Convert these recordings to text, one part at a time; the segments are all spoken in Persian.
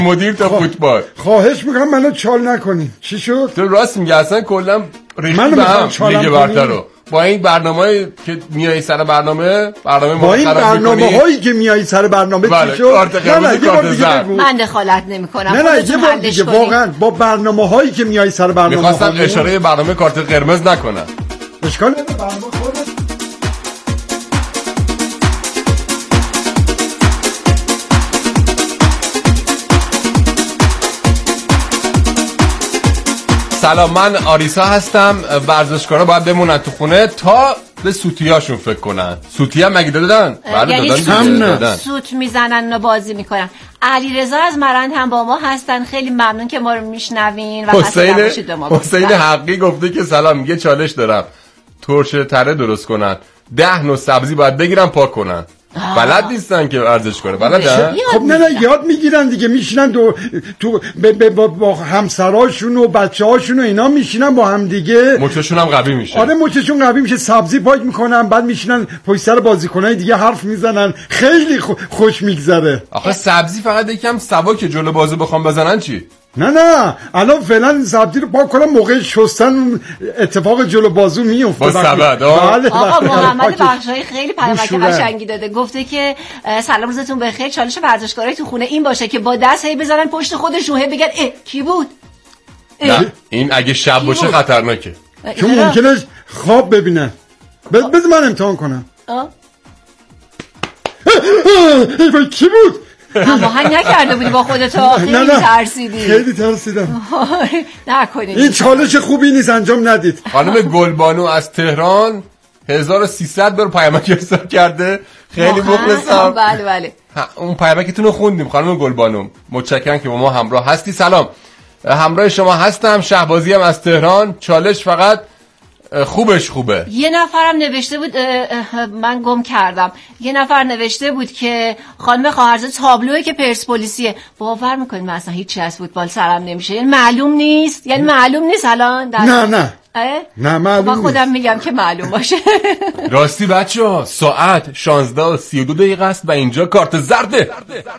مدیر تا فوتبال. خواهش میکنم منو چال نکنی. چی شد؟ تو راست میگی، اصلا کلا ریختی به هم لیگ برتر رو با این برنامه‌ای که میای سر برنامه با این برنامه‌هایی که میای سر برنامه. بله. چی شد؟ کارت قرمز، کارت زرد. من دخالت نمی‌کنم. نه یه بار دیگه واقعا با برنامه‌هایی که میای سر برنامه می‌خواستم اشاره برنامه کارت قرمز نکنم. اشکال نداره، برنامه خودت. سلام، من آریسا هستم. ورزشکارا باید بمونن تو خونه تا به سوتیاشون فکر کنن. سوتی هم مگه دادن؟ یعنی دادن. سوت میزنن و بازی میکنن. علیرضا از مرند هم با ما هستن. خیلی ممنون که ما رو میشنوین و حسین حقی گفته که سلام، یه چالش دارم. ترش تره درست کنن، 10 نوع سبزی باید بگیرن پاک کنن. بلد نیستن که ورزش کنه. بلدن؟ خب نه یاد میگیرن دیگه. میشینن تو با همسراشون و بچه‌هاشون و اینا میشینن با هم دیگه. مچشون هم قوی میشه. آره مچشون قوی میشه، سبزی پاک میکنن، بعد میشینن پشت سر بازیکنای دیگه حرف میزنن. خیلی خوش میگذره. آخه سبزی فقط یکم سبک جلو بازو بخوام بزنن چی؟ نه الان فعلا سبزی رو پاک کنم، موقع شستن اتفاق جلو بازو میفته. با سبد. آقا محمد بخشایی خیلی پیامک قشنگی داده. گفته که سلام روزتون بخیر. چالش ورزشکارای تو خونه این باشه که با دست هی بزنن پشت خودشون، هی بگن کی بود؟ نه این اگه شب باشه خطرناکه، چون ممکنه خواب ببینن. بذار من امتحان کنم. ای کی بود؟ هماهنگ نکرده بودی با خودت؟ خیلی ترسیدی. خیلی ترسیدم. نکنید این چالش خوبی نیست، انجام ندید. خانم گلبانو از تهران 1300 بار پیامک ارسال کرده. خیلی مخلصم. بله اون پیامکتون رو خوندیم خانم گلبانو. متشکرم که با ما همراه هستی. سلام، همراه شما هستم. شهبازی هم از تهران. چالش فقط خوبه. یه نفرم نوشته بود، من گم کردم. یه نفر نوشته بود که خانم خواهرزاده تابلوئه که پرسپولیسیه. باور میکنید من اصلا هیچی از فوتبال سرم نمیشه. یعنی معلوم نیست الان نه معلوم من خودم میگم که معلوم باشه. راستی بچه‌ها ساعت 16:32 است و اینجا کارت زرده.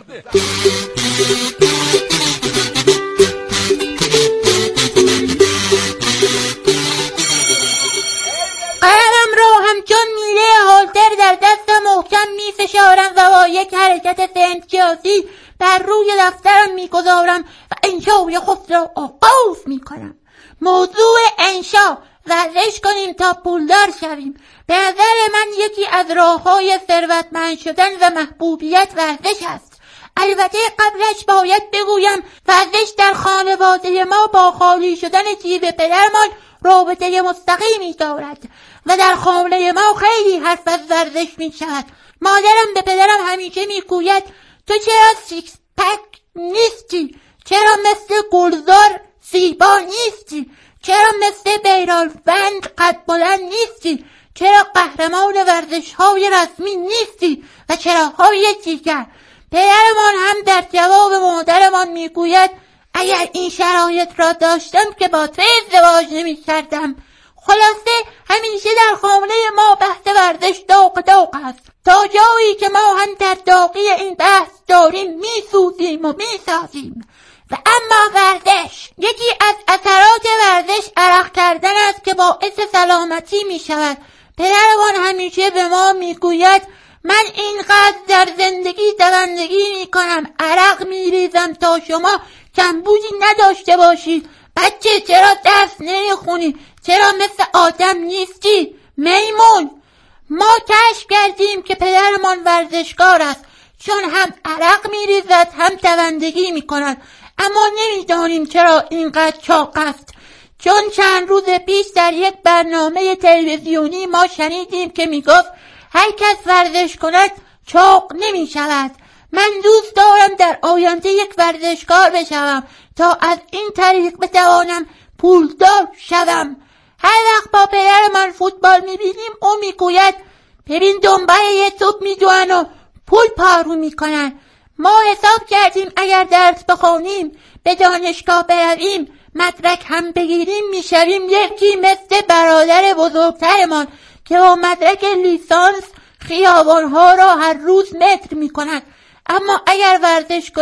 قلم رو همچون میله هولتر در دست محکم میفشارم و با یک حرکت فنتیازی بر روی دفترم میگذارم و انشای خود را آغاز میکنم. موضوع انشا: ورزش کنیم تا پولدار شویم. به نظر من یکی از راه‌های ثروتمند شدن و محبوبیت ورزش است. البته قبلش باید بگویم ورزش در خانواده ما با خالی شدن جیب پدرمان رابطه مستقیمی دارد و در خانه ما خیلی حرف از ورزش می شود. مادرم به پدرم همیشه می گوید تو چرا سیکس پک نیستی؟ چرا مثل گلزار زیبا نیستی؟ چرا مثل بیرالوند قد بلند نیستی؟ چرا قهرمان ورزش های رسمی نیستی؟ و چرا های دیگر. پدرمان هم در جواب مادرمان می گوید اگر این شرایط را داشتم که با تو ازدواج نمی کردم. خلاصه همیشه در خانه ما بحث ورزش داغ است، تا جایی که ما هم در داغی این بحث داریم می سوزیم و می سازیم. و اما ورزش، یکی از اثرات ورزش عرق کردن است که باعث سلامتی می شود. پدرمان همیشه به ما می گوید من اینقدر در زندگی دوندگی می کنم، عرق می ریزم تا شما کمبودی نداشته باشید. بچه چرا درس نمیخونی؟ چرا مثل آدم نیستی؟ میمون. ما کشف کردیم که پدرمان ورزشکار است، چون هم عرق میریزد هم دوندگی میکند، اما نمیدانیم چرا اینقدر چاق است. چون چند روز پیش در یک برنامه تلویزیونی ما شنیدیم که میگفت هر کس ورزش کند چاق نمیشود. من دوست دارم در آینده یک ورزشکار بشوم تا از این طریق بتوانم پولدار شوم. هر وقت با پدرمان فوتبال میبینیم او میگوید ببین دنبال یه توپ میدوئن و پول پارو میکنن. ما حساب کردیم اگر درس بخونیم، به دانشگاه برویم، مدرک هم بگیریم، میشویم یکی مثل برادر بزرگترمان که با مدرک لیسانس خیابانها را هر روز متر میکنند. اما اگر ورزش کنیم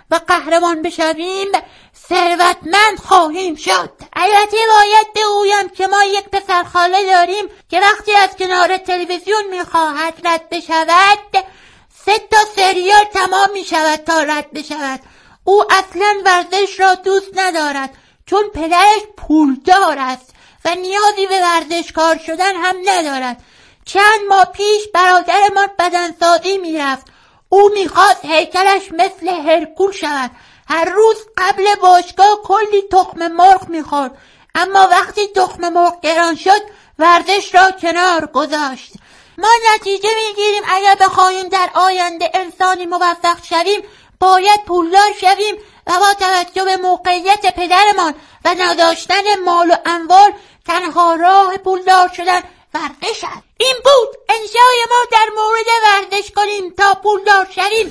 و قهرمان بشویم ثروتمند خواهیم شد. البته باید بگویم که ما یک پسرخاله داریم که وقتی از کنار تلویزیون میخواهد رد بشود 3 سریال تمام میشود تا رد بشود. او اصلا ورزش را دوست ندارد چون پدرش پولدار است و نیازی به ورزشکار شدن هم ندارد. چند ماه پیش برادرمان بدنسازی میرفت. او میخواست هیکلش مثل هرکول شود. هر روز قبل باشگاه کلی تخم مرغ میخورد، اما وقتی تخم مرغ گران شد ورزش را کنار گذاشت. ما نتیجه میگیریم اگر بخواهیم در آینده انسانی موفق شویم باید پولدار شویم و با توجه به موقعیت پدرمان و نداشتن مال و اموال تنها راه پولدار شدن ورزش است. این بود انشای ما در مورد ورزش کنیم تا پولدار شویم.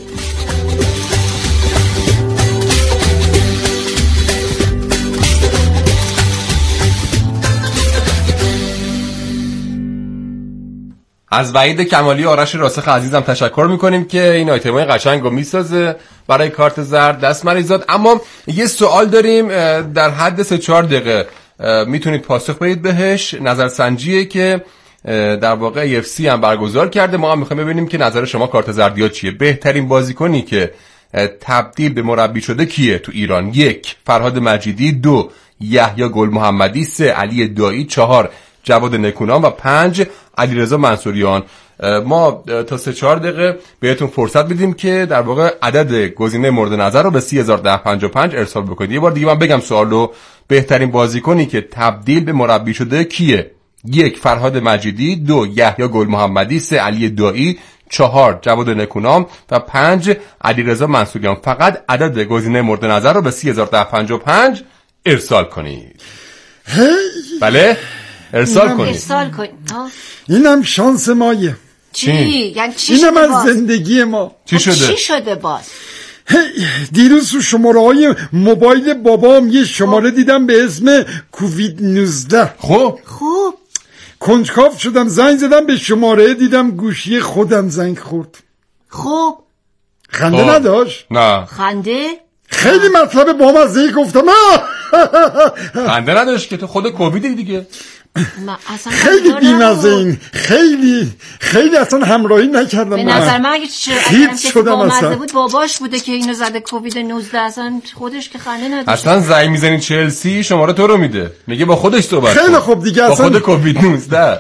از وحید کمالی و آرش راسخ عزیزم تشکر میکنیم که این آیتمای قشنگ رو میسازه برای کارت زرد. دست مریزاد. اما یه سوال داریم در حد 3-4 دقیقه میتونید پاسخ بدید بهش. نظرسنجیه که در واقع UFC هم برگزار کرده. ما هم میخوایم ببینیم که نظر شما کارت زردیا چیه. بهترین بازیکنی که تبدیل به مربی شده کیه تو ایران؟ 1 فرهاد مجیدی، 2 یحیی گل محمدی، 3 علی دایی، 4 جواد نکونام و 5 علیرضا منصوریان. ما تا 3-4 دقیقه بهتون فرصت میدیم که در واقع عدد گزینه مورد نظر رو به 301055 ارسال بکنید. یه بار دیگه من بگم سوال رو. بهترین بازیکنی که تبدیل به مربی شده کیه؟ 1 فرهاد مجیدی، 2 یحیی گل محمدی، 3 علی دایی، 4 جواد نکونام و 5 علیرضا منصوریان. فقط عدد گزینه مورد نظر رو به 301055 ارسال کنید. بله ارسال کنید. اینم شانس مایه. چی؟ یعنی چی اینم شده از باز؟ زندگی ما. چی شده؟ چی شده باز؟ دیروز تو شماره های موبایل بابام یه شماره دیدم به اسم کووید 19. خوب کنجکاو شدم زنگ زدم به شماره، دیدم گوشی خودم زنگ خورد. خوب خنده نداشت؟ نه خنده؟ خیلی مطلب با مزه گفتم. خنده نداشت که تو خود کوویدی دیگه. خیلی بیمزه این. خیلی اصلا همراهی نکردم. به نظر من اگه هیچ شدم اصلا. بود باباش بوده که اینو زده کووید 19. اصلا خودش که خنده نداشت. اصلا زنگ میزنی چلسی شماره تو رو میده، میگه با خودش صحبت خیلی کن. خوب دیگه با اصلا خود کووید 19.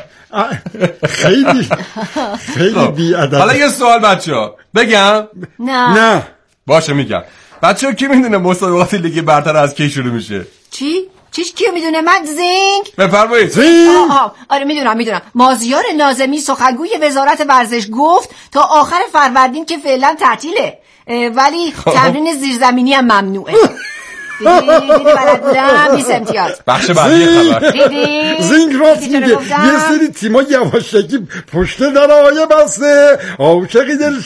خیلی بی‌ادب. حالا یه سوال بچه‌ها بگم؟ نه باشه میگم. بچه‌ها کی میدونه مسابقات لیگ برتر از کی شروع میشه؟ چیش کیو میدونه؟ من زینگ بفرمایید. زینگ. آره میدونم. مازیار ناظمی سخنگوی وزارت ورزش گفت تا آخر فروردین که فعلا تعطیله، ولی تمرین زیرزمینی هم ممنوعه. دیدی بلد بودم 20 امتیاز. بخش بعدی خبر. زینگ راست میگه. یه سری تیما یواشکی پشت درهای بسته عاشق دل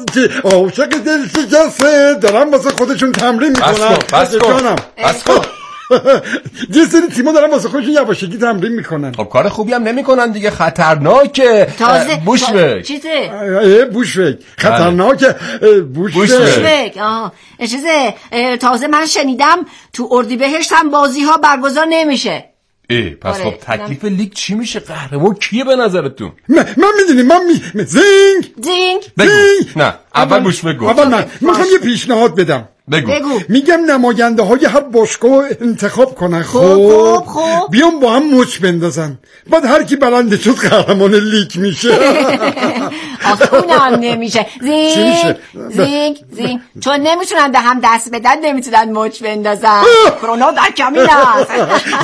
شکسته دارن واسه خودشون تمرین میکنن. بس کن. یه سری تیما دارن واسه خودشون یواشکی تمرین میکنن. خب کار خوبی هم نمیکنن دیگه، خطرناکه. بوشوک بوشوک خطرناکه. بوشوک تازه من شنیدم تو اردیبهشت هم بازی ها برگزار نمیشه. پس خب تکلیف لیگ چی میشه؟ قهرمان کیه به نظرتون؟ من میدونی زینگ نه اول بوشوک گفت. اول من میخوام یه پیشنهاد بدم. بگو. میگم نماینده های هر باشگاه انتخاب کنن. خب بیام با هم مچ بندازن، بعد هر کی برنده شد قهرمان لیگ میشه. آخه اونم نمیشه. زینگ چون نمیتونن به هم دست بدن نمیتونن مچ بندازن. کرونا در کمین است.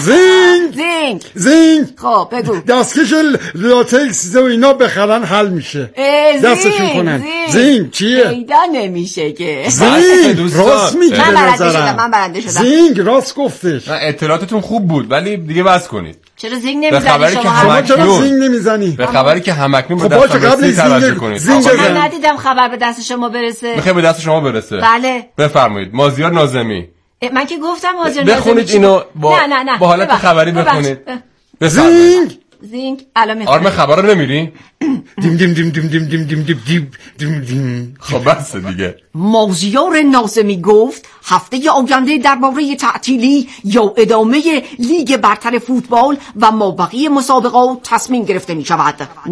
زینگ خب بگو. دستکش لاتکس و اینا بخرن حل میشه. دستشون کنن. زینگ چیه؟ پیدا نمیشه که. زینگ راست میگه. من برنده شدم. زینگ راست گفتش. اطلاعاتتون خوب بود ولی دیگه بس کنید. چرا زینگ نمیزنی شما؟ چرا زینگ نمیزنی؟ به خبری که همکنون به دست رسید توجه کنید. من ندیدم خبر به دست شما برسه. میخوای به دست شما برسه؟ بله. بفرمایید. مازیار ناظمی. من که گفتم مازیار ناظمی. بخونید اینو با حالت خبری بخونید. زینگ زینگ الان میخونم. آرم خبر رو نمیری؟ دیم دیم دیم دیم دیم دیم دیم دیم دیم دیم دیم. خب بس دیگه. مازیار ناظمی گفت هفته آینده درباره تعطیلی یا ادامه لیگ برتر فوتبال و مابقی مسابقات تصمیم گرفته می شود.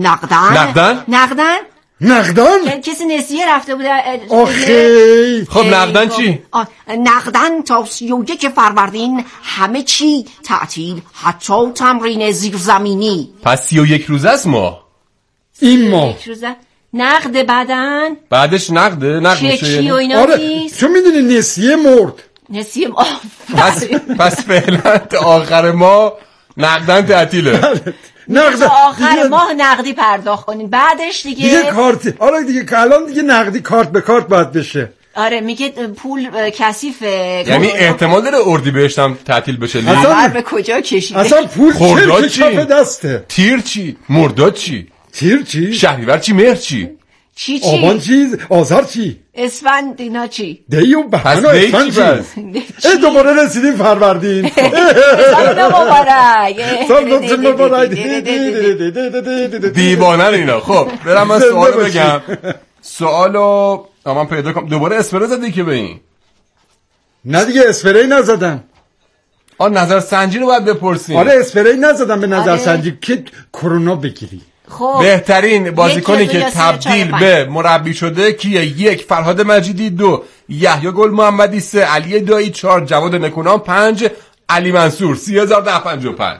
نقدان؟ کسی نسیه رفته بوده. آخه خب نقدان چی؟ نقدان تا 31 فروردین همه چی تعطیل، حتی تمرین زیرزمینی. پس 31 روز است ماه. این ماه نقد بدن بعدش نقد میشه. چی و اینا آره نیست. چون میدونی نسیه مرد. نسیه پس فعلا تا آخر ماه نقدن تعطیله. تا آخر ماه نقدی پرداخت کنین، بعدش دیگه کارت. آره دیگه الان دیگه نقدی کارت به کارت باید بشه. آره میگه پول کثیفه. یعنی احتمال داره اردیبهشت هم تعطیل بشه. خبر به کجا کشیده؟ اصلا پول خرداد چی؟ کف دسته. تیر چی؟ مرداد چی؟ تیر چی؟ شهریور چی؟ مهر چی؟ چی؟ آبان چی؟ آذر چی؟ اسفند اینا چی؟ دی و بهمن و اسفند چی؟ دوباره رسیدیم فروردین. سال مبارک. دیوانن اینا. خب برم من سوالو بگم. سوالو من پیدا کنم. دوباره اسپری زدی که به این؟ نه دیگه اسپری نزدم. نظر سنجی رو باید بپرسیم. آره اسپری نزدم به نظر سنجی که کرونا بگیری. خب بهترین بازیکنی که تبدیل به مربی شده کیه؟ 1 فرهاد مجیدی، 2 یحیی گل محمدی، 3 علی دایی، 4 جواد نکونام، 5 علی منصور. 30055.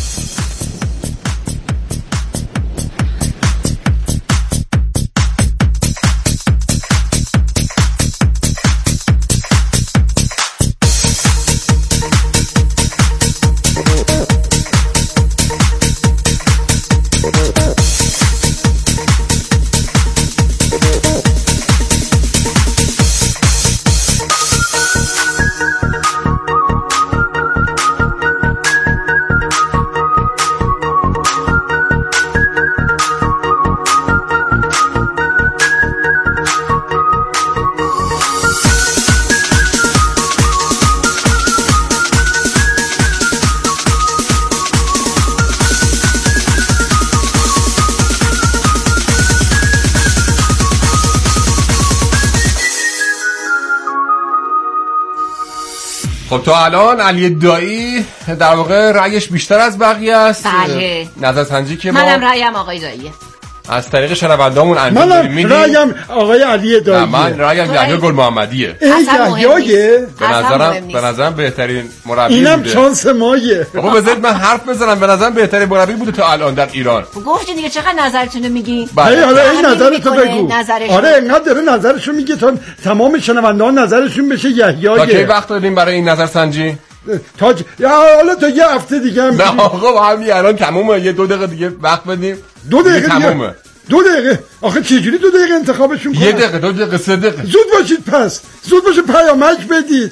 خب تا الان علی دایی در واقع رأیش بیشتر از بقیه است. بله. نظر سنجی که ما منم رأیم آقای داییه. از طریق شنوندامون انجام داریم میدیم. منم رأیم آقای علی دایی. من رأیم یحیی گل محمدیه. یحییه به نظرم بهترین مربی اینم بوده. شانس مایه. بابا بذارید من حرف بزنم. به نظرم بهترین مربی بوده تا الان در ایران. گفتین دیگه چقدر نظرتونو میگین؟ آره این نظرتو بگو. آره اینقدر داره نظرشو میگه تا تمام شنونده‌ها نظرشون بشه یحییه. تا کی وقت داریم برای این نظر سنجی؟ یا حالا تا یه هفته دیگه هم. نه آقا همین الان تمومه. یه 2 دقیقه دیگه وقت بدیم. 2 دقیقه تمومه. 2 دقیقه. آخه چجوری 2 دقیقه انتخابشون کنن؟ 1 دقیقه 2 دقیقه 3 دقیقه. زود باشید پس. زود باشه پیامک بدید.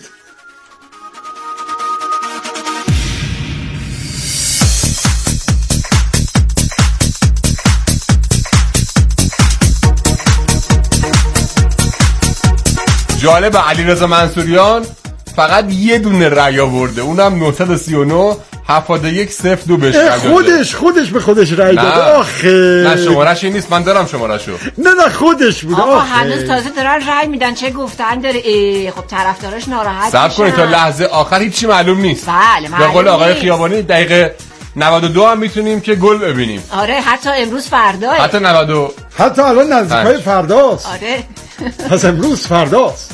جالب علیرضا منصوریان فقط یه دونه رأی آورده، اونم 939 7102 بهش داده. خودش به خودش رأی داده. آخه نه شماره‌ش این نیست، من دارم شماره‌شو. نه خودش بوده. آقا هنوز تازه دارن رأی میدن، چه گفتن داره. خب طرفداراش ناراحت میشن. صبر کنید تا لحظه آخر هیچی معلوم نیست. بله به قول آقای خیابانی دقیقه 92 هم میتونیم که گل ببینیم. آره حتی امروز فرداه. حتی 90 حتی الان نزدیکای فرداست. آره پس امروز فرداست.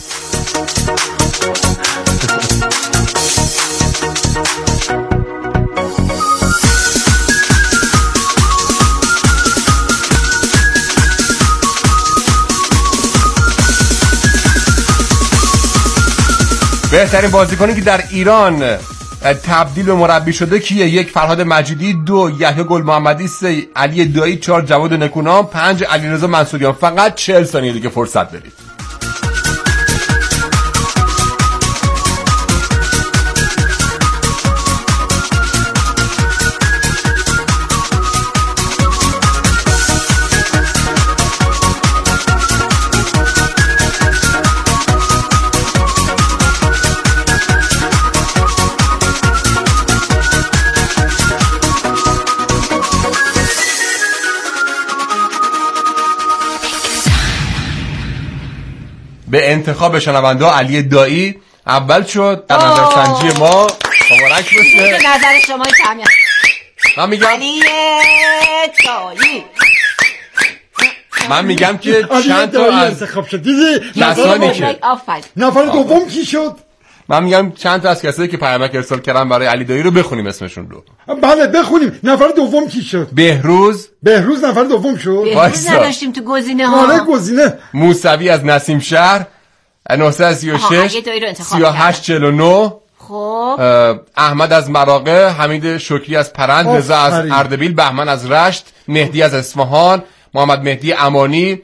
بهترین بازیکنی که در ایران تبدیل به مربی شده کیه؟ 1 فرهاد مجیدی، 2 یحیی گل محمدی، 3 علی دایی، 4 جواد نکونام، 5 علیرضا منصوریان. فقط 40 ثانیه دیگه فرصت دارید. انتخاب شنونده علی دایی اول شد در نظرسنجی ما. مبارک باشه. نظر شما کمیه. من میگم علی دایی. من میگم که چند تا از انتخاب شد. دیدی کسانی که نفر دوم کی شد؟ من میگم چند تا از کسایی که پیامک ارسال کردن برای علی دایی رو بخونیم اسمشون رو. بله بخونیم. نفر دوم کی شد؟ بهروز نفر دوم شد. بهروز نداشتیم تو گزینه ها. آره گزینه. موسوی از نسیم شهر 936 3849. خب احمد از مراغه، حمید شکری از پرند، رضا از اردبیل، بهمن از رشت، مهدی از اصفهان، محمد مهدی امانی،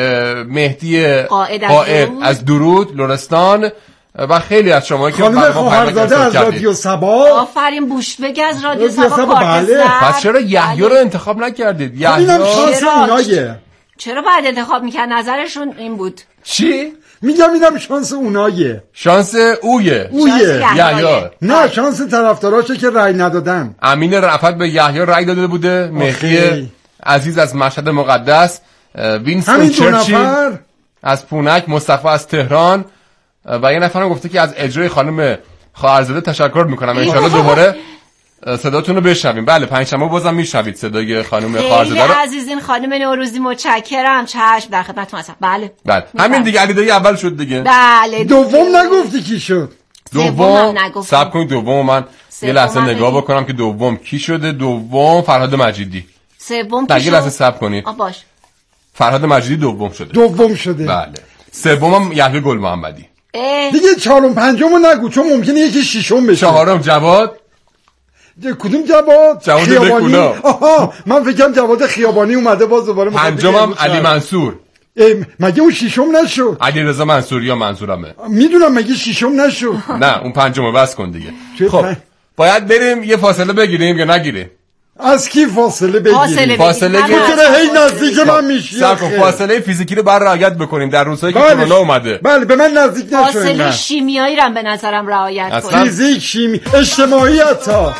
مهدی قائد از درود لرستان و خیلی از شما که خانم خواهرزاده از رادیو سبا. آفرین بوشبگ از رادیو سبا. بله. پس چرا یحیی رو انتخاب نکردید؟ یحیی شانس اونایه. چرا باید انتخاب میکرد؟ نظرشون این بود. چی؟ میگم شانس اونایه. شانس اویه. یحیی. نه شانس طرفداراشه که رأی ندادن. امین رفعت به یحیی رأی داده بوده. مهدی عزیز از مشهد مقدس، وینستون چرچیل از پونک، مصطفی از تهران و یه نفرم گفته که از اجرای خانم خواهرزاده تشکر میکنم. ان شاءالله دوباره صداتون رو بشنویم. بله پنجشنبه بازم میشنوید صدای خانم خواهرزاده رو. عزیزین خانم نوروزی متشکرم. چشم در خدمتتون هستم. بله همین دیگه. علی دایی اول شد دیگه. بله دوم نگفتی کی شد؟ دوم صبر کنید. دوم من یه لحظه نگاه بکنم که دوم کی شده. دوم فرهاد مجیدی. سوم کی شد؟ یه لحظه صبر کنید. باش. فرهاد مجیدی دوم شده. بله. سومم یحیی گل محمدی. دیگه چهارم پنجمو نگو چون ممکنه یکی ششم بشه. چهارم جواد. کدوم جواد؟ خیابانی. آها من فکرم جواد خیابانی اومده باز دوباره. پنجمم علی منصور. مگه اون ششم نشد؟ علی رضا منصوری یا منصورمه. میدونم مگه ششم نشد. نه اون پنجمو بس کن دیگه. خب باید بریم یه فاصله بگیریم یا نگیریم؟ از کی فاصله بگیریم؟ فاصله هی نزدیک من میشی. فاصله فیزیکی رو بر رعایت بکنیم در روزهایی که کرونا اومده. بله به من نزدیک نشوین. فاصله شیمیایی رو به نظرم رعایت کنیم. فیزیک، شیمی، اجتماعی حتی.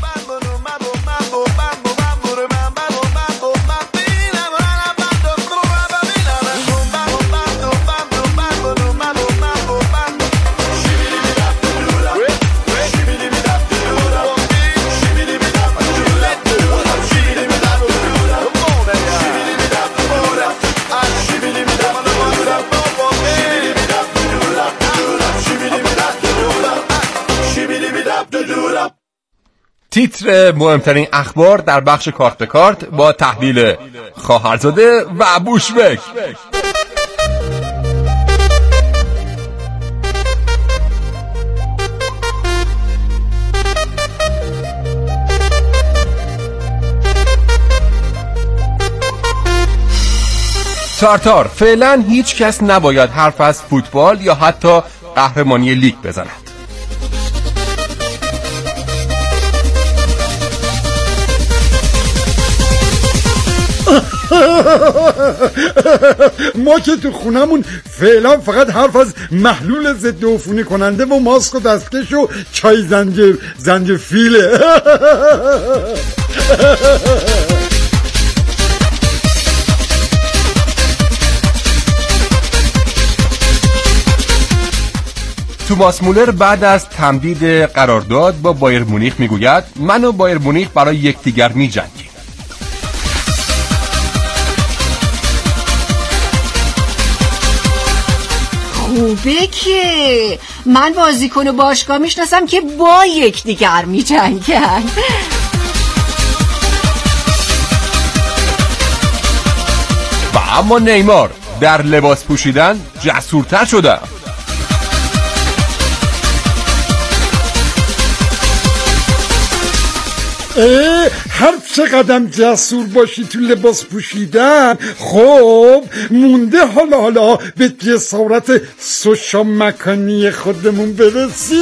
تیتر مهمترین اخبار در بخش کارت به کارت با تحلیل خواهرزاده و بوشبک. تارتار فعلا هیچ کس نباید حرف از فوتبال یا حتی قهرمانی لیگ بزند. ما که تو خونمون فعلا فقط حرف از محلول ضد عفونی کننده و ماسک و دستکش و چای زنجفیله. توماس مولر بعد از تمدید قرارداد با بایر مونیخ میگوید من و بایر مونیخ برای یکدیگر میجنگیم. خوبه که من بازیکن و باشگاه میشناسم که با یکدیگر میجنگن. و اما نیمار در لباس پوشیدن جسورتر شده. هر چقدر جسور باشی تو لباس پوشیدن خب مونده حالا به جسارت سوشا مکانی خودمون برسی.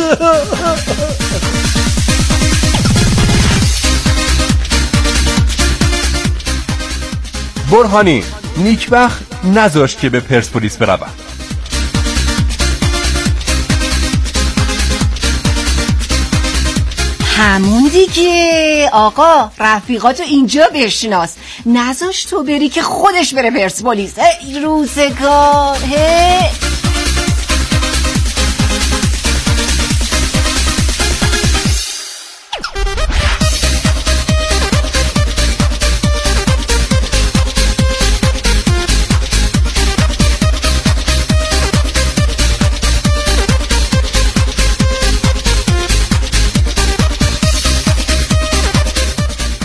برهانی نیکبخت نذاشت که به پرسپولیس بروم. همون دیگه آقا رفیقاتو اینجا بشناس، نذاش تو بری که خودش بره پرسپولیس. روزگار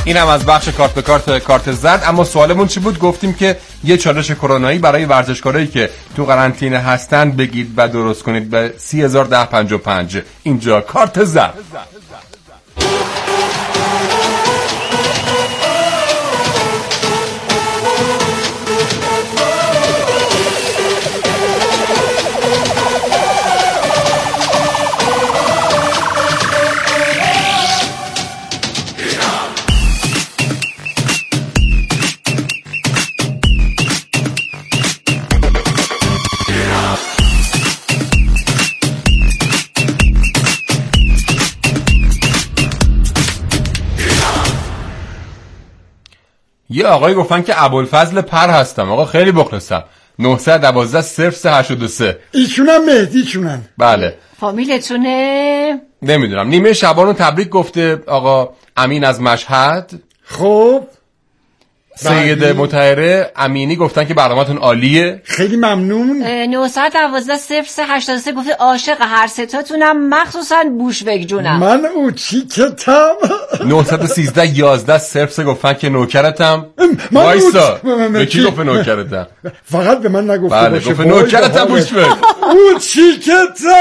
اینم از بخش کارت به کارت زرد. اما سوالمون چی بود؟ گفتیم که یه چالش کرونایی برای ورزشکارایی که تو قرنطینه هستن بگید و درست کنید به 301055. اینجا کارت زرد. یه آقایی گفتن که ابوالفضل پر هستم. آقا خیلی مخلصم. 912-0383. ایشونم مهدیشونن. بله. فامیلتونه؟ نمیدونم. نیمه شبانو تبریک گفته آقا امین از مشهد. خب سید مطهره امینی گفتن که برنامه‌تون عالیه. خیلی ممنون. 912-0383 گفته عاشق هر ستاتونم، مخصوصا بوشبک جونم. من اوچیکتم. 913-11-03 گفتن که نوکرتم. من وایسا به کی گفت نوکرتم؟ فقط به من نگفته بله باشه. گفت نوکرتم بوشبک. اوچیکتم.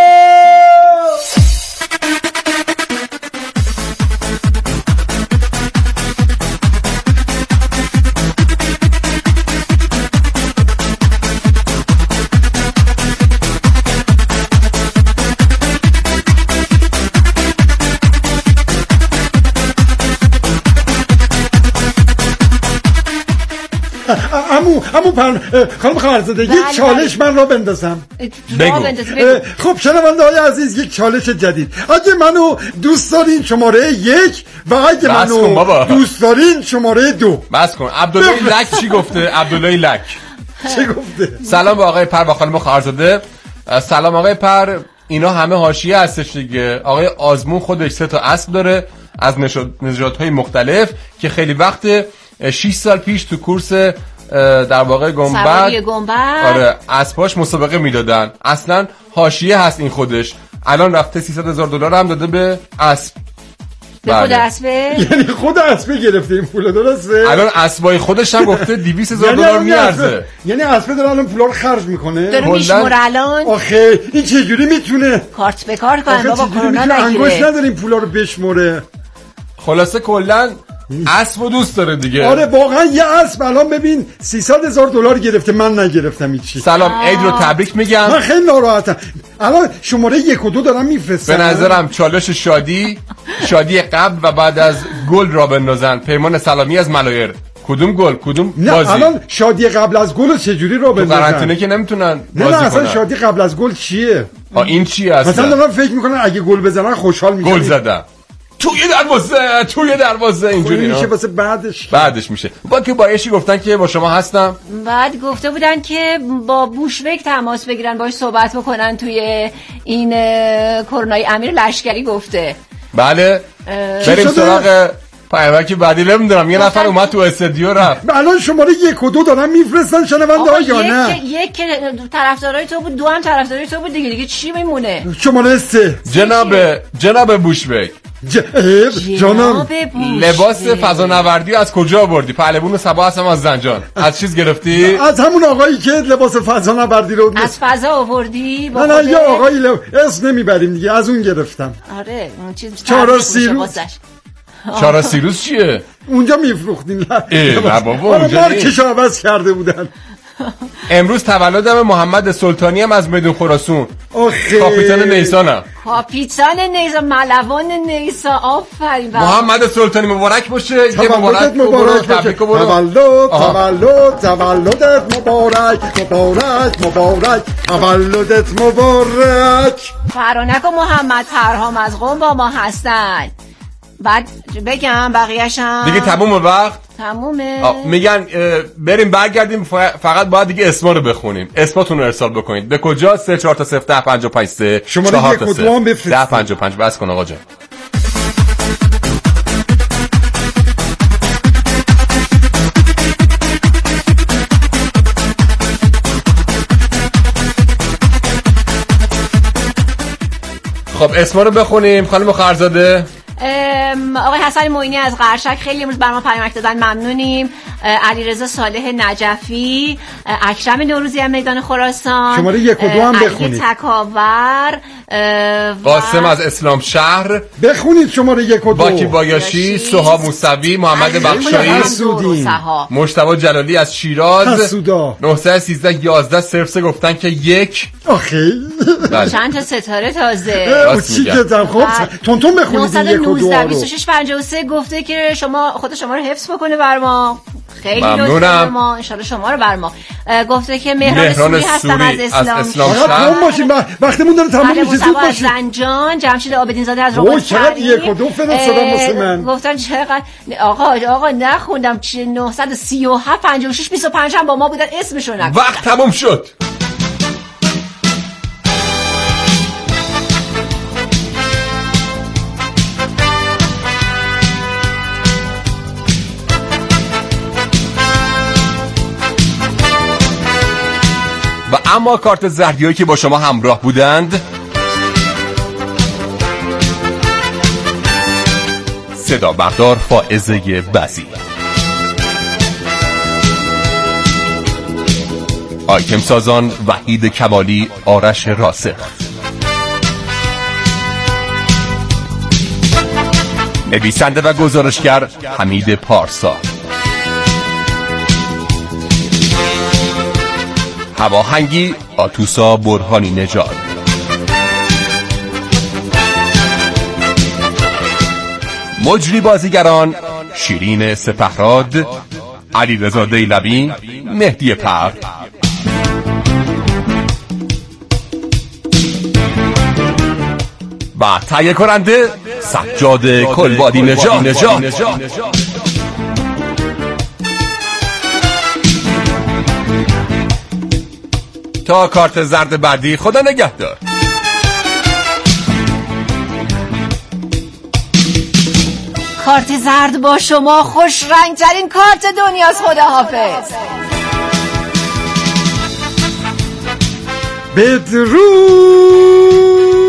امو خانم خواهرزاده یک چالش من را بندازم. بگو. خب شنونده های عزیز، یک چالش جدید. اگه منو دوست دارین شماره 1 و اگه منو دوست دارین شماره 2. بس کن. عبدالله لک چی گفته؟ عبدالله لک چه گفته؟ سلام به آقای پر و خانم خواهرزاده. سلام آقای پر، اینا همه حاشیه هستش دیگه. آقای آزمون خودش 3 تا اسب داره از نژادهای مختلف که خیلی وقت 6 سال پیش تو کورس در واقع گنبد آره اسباش مسابقه میدادن. اصلا حاشیه هست این خودش. الان رفته $300,000 هم داده به اسب. به خود اسبه؟ یعنی خود اسبه گرفته این پول، درسته؟ الان اسبای خودش هم گفته $200,000 میارزه. یعنی اسبه داره الان پولا رو خرج میکنه. داره میشموره الان. آخه این چه جوری میتونه کارت به کار کنه بابا، کرونا نگیره. انگوش نداره این پولا رو بشموره. خلاصه کلا اسبو دوست داره دیگه. آره واقعا یه اسب الان ببین $300,000 گرفته، من نگرفتم هیچی. سلام عید رو تبریک میگم. من خیلی ناراحتم. الان شماره 1 و 2 دارم میفرستم. به نظرم چالش شادی قبل و بعد از گل را بندازن. پیمان سلامی از ملایر. کدوم گل کدوم نه بازی؟ الان شادی قبل از گل چجوری را بندازن؟ تو قرنطینه که نمیتونن بازی نه اصلا کنن. شادی قبل از گل چیه؟ این چیه اصلا؟ مثلا دارم فکر میکنن اگه گل بزنن خوشحال میشن. گل زدم توی دروازه اینجوری میشه نه؟ واسه بعدش میشه. با که بایشی گفتن که با شما هستم. بعد گفته بودن که با بوشبک تماس بگیرن، باهاش صحبت بکنن توی این کرونای. امیر لشکری گفته. بله بریم سراغ پیامک بعدی. نمیدونم یه نفر اومد تو استودیو رفت. الان شماره 1 و 2 دارن میفرستن شنونده ها یا نه؟ یک که طرفدارای تو بود، 2 هم طرفدارای تو بود دیگه چی میمونه؟ شماره 3 جناب بوشبک. جانم لباس فضانوردی از کجا آوردی؟ پهلوون صبا هستم از زنجان. از چیز گرفتی؟ از همون آقایی که لباس فضانوردی رو از فضا آوردی با نه یه آقایی اسم نمیبریم دیگه، از اون گرفتم. آره اون چیز چارا سیروس چیه؟ اونجا میفروختین. نه بابا اونجا مارکش عوض کرده بودن. امروز تولدم محمد سلطانی هم از میدون خراسان. کاپیتان نیسانم. کاپیتان نیسان، ملوان نیسان. آفرین. محمد سلطانی مبارک باشه. تولدت مبارک باشه. تولدت مبارک. تولدت مبارک. فرانک و محمد پرهام از قم با ما هستن. بعد بگم بقیه‌شم دیگه تمومه وقت؟ تمومه. میگن بریم برگردیم، فقط باید دیگه اسما رو بخونیم. اسماتون رو ارسال بکنید. به کجا؟ 341055 شماره 1 و 2 هم بفرستید. 1055 بس کن آقا جان. خب اسما رو بخونیم خانم خواهرزاده. آقای حسن معینی از قرشک خیلی امروز برام پیامک دادن، ممنونیم. علیرضا صالح نجفی، اکرم نوروزی از میدان خراسان، شماره 1 و 2 هم بخونید. تکاور، قاسم از اسلام شهر بخونید شماره 1 و 2. باکی بایاشی، سوها موسوی، محمد بخشایی، مجتبی جلالی از شیراز، 913 11 03 گفتن که 1. آخه چند تا ستاره تازه. چیکتم خب تونتون بخونید 1 و 2 رو. 2653 گفته که خود شما رو حفظ بکنه بر ما. خیلی ممنونم. ما ان شاءالله شما رو بر ما. گفته که مهران سوری هستم از اسلام شهر. وقتمون داره تموم میشه، زود باشید. زنجان، جمشید آبدین زاده از روغن چقدر 1 و 2 فرستادم واسه من. گفتن چقدر آقا نخوندم 937 56 25 هم با ما بودن، اسمشون نگفتم. وقت تموم شد. و اما کارت زردیایی که با شما همراه بودند: صدا بردار فائزه بزی، آیتم سازان وحید کمالی، آرش راسخ، نویسنده و گزارشگر حمید پارسا، هواهنگی آتوسا برهانی نژاد، مجری بازیگران شیرین سپهراد، علیرضا دیلمی، مهدی پر، و تهیه کننده سجاد کلبادی نژاد. تا کارت زرد بعدی، خدا نگهدار. کارت زرد با شما خوش رنگ ترین کارت دنیاست. خداحافظ. بدرود.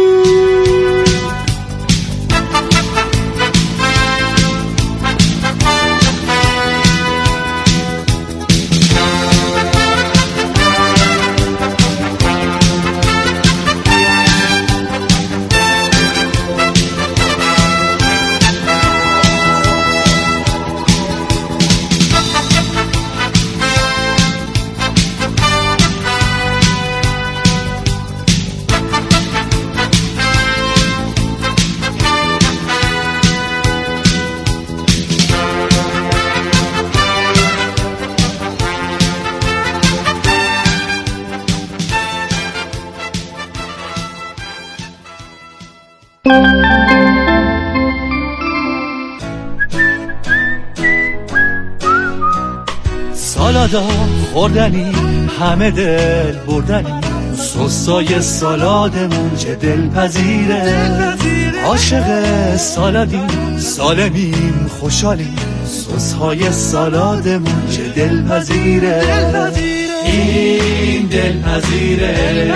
سالادا خوردنی همه دل بردنی، سسای سالادمون چه دلپذیره، عاشق سالادیم سالمیم خوشحالیم، سسهای سالادمون چه دلپذیره، این دلپذیره،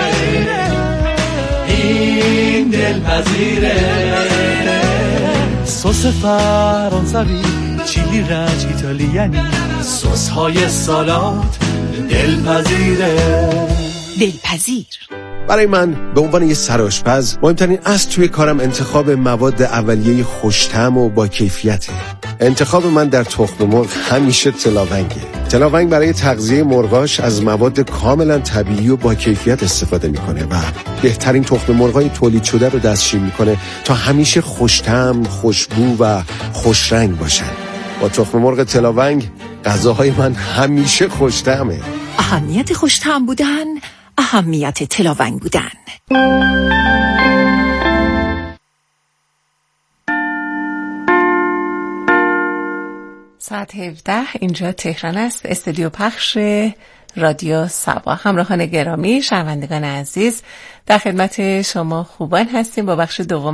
این دلپذیره، سس فرانسوی چیلی رنج ایتالیانی، سس های سالاد دلپذیره. دلپذیر. برای من به عنوان یه سرآشپز مهمترین اصل توی کارم انتخاب مواد اولیه خوش‌طعم و با کیفیته. انتخاب من در تخم مرغ همیشه تلاونگه. تلاونگ برای تغذیه مرغاش از مواد کاملا طبیعی و با کیفیت استفاده میکنه و بهترین تخم مرغای تولید شده رو دستشویی میکنه تا همیشه خوش‌طعم، خوشبو و خوشرنگ باشن. با تخم مرغ تلاونگ غذاهای من همیشه خوش‌طعمه. اهمیت خوش‌طعم بودن، اهمیت تلاونگ بودن. ساعت 17 اینجا تهران است، استودیو پخش رادیو سبا. همراهان گرامی، شنوندگان عزیز، در خدمت شما خوبان هستیم با بخش دوم